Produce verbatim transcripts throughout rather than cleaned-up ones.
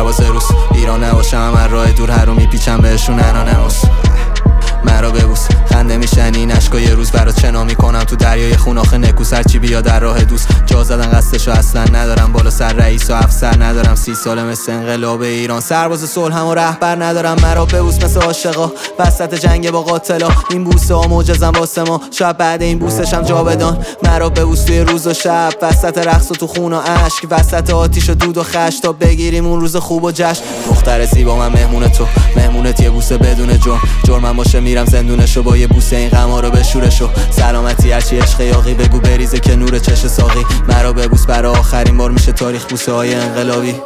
سرباز روس ایران نباشم من راه دور هر رو میپیچم بهشون انانموس مرا ببوس خنده میشنی این عشقا یه روز برات چنا میکنم تو دریای خون آخه نکوس هرچی بیا در راه دوست جا زدن قصدشو اصلا ندارم بالا سر رئیس و افسر ندارم سی ساله مثل انقلاب ایران سرباز صلح هم و رهبر ندارم مرا ببوس مثل عاشقا وسط جنگ با قاتلا این بوسه ها معجزن واسه ما شاید بعد این بوسشم جا بدان مرا ببوس توی روز و شب وسط رقص و تو خون و اشک وسط آتیش و دود و خش تا بگیریم اون روز خوب و جشن دختر زیبا من مهمون تو مهمونت یه بوسه بدون جرم جرمم باشه میرم زندونشو با یه بوسه این غما رو بشورشو سلامتی هرچی عشق یاقی بگو بریزه که نور چش ساقی مرا ببوس برای آخرین بار میشه تاریخ بوسه های انقلابی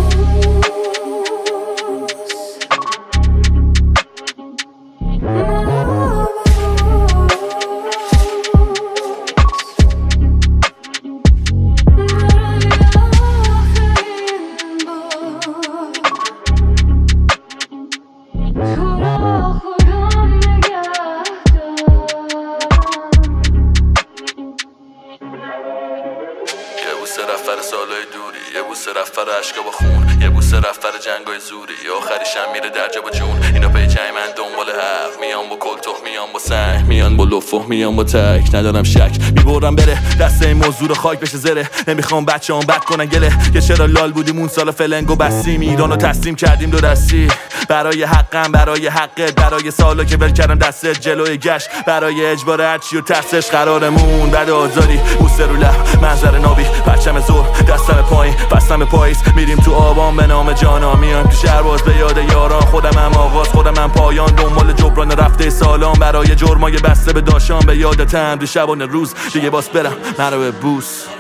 یه بوسه رفتر سالای دوری یه بوسه رفتر عشقا با خون یه بوسه رفتر جنگای زوری آخریشم میره در جا با جون اینا پیچای من دنبال حق میان با کلتوخ میان با سنگ میان با لفه میان با تک ندارم شک میبرم بره دست این موضوع رو خاک بشه زره نمیخوام بچه هم بد کنن گله که چرا لال بودیم اون سالا فلنگو بستیم ایرانو تسلیم کردیم دو دستی برای حقم برای حقت برای سالا که ول کردم دستت جلوی گشت برای اجبار هرچی و ترسش قرارمون بعد آزادی بوسه رو لب منظر نابی پرچم زور دستم پایین بستم پاییز میریم تو آبان به نام جانا میام تو شهر باز به یاد یاران خودم هم آغاز خودم هم پایان دنبال جبران رفته سالان برای جرمای بسته به داشان به یادتم دو شبانه روز دیگه باز برم مرا به بوس